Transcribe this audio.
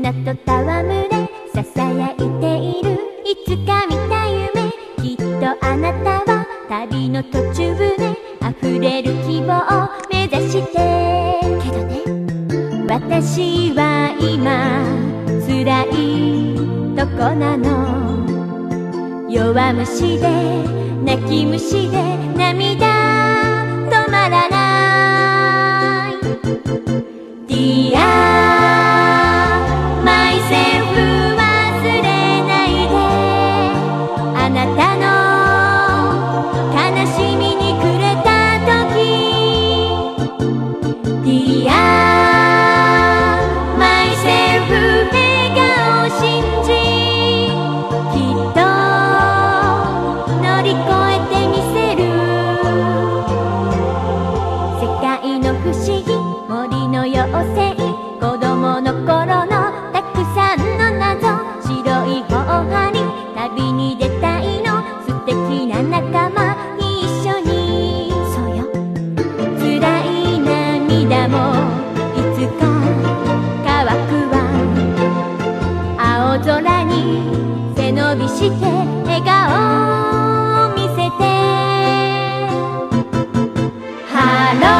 なと戯れささやいている。いつか見た夢、きっとあなたは旅の途中で溢れる希望を目指して。けどね、私は今辛いとこなの。弱虫で泣き虫で涙止まらない。 Dear myself 忘れないで、あなたの悲しみに暮れた時。 Dear myself 笑顔を信じ、きっと乗り越えてみせる。世界の不思議、森の妖精、子供の頃のたくさんの謎、白い方針、旅に出たいの。素敵な仲間一緒に。そうよ、辛い涙もいつか乾くわ。青空に背伸びして笑顔を見せて。ハロー